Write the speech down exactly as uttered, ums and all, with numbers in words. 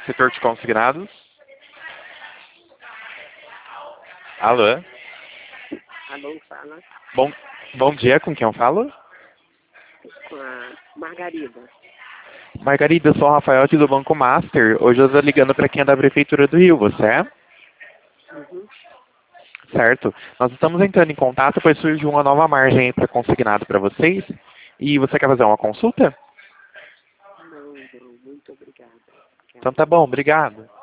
setor de consignados. Alô? Alô, fala Bom, bom dia, com quem eu falo? com a Margarida. Margarida, eu sou o Rafael aqui do Banco Master. Hoje eu estou ligando para quem é da Prefeitura do Rio, você é? Uhum. Certo. Nós estamos entrando em contato, pois surgiu uma nova margem para consignado para vocês. E você quer fazer uma consulta? Não, não, muito obrigada. Então tá bom, obrigado.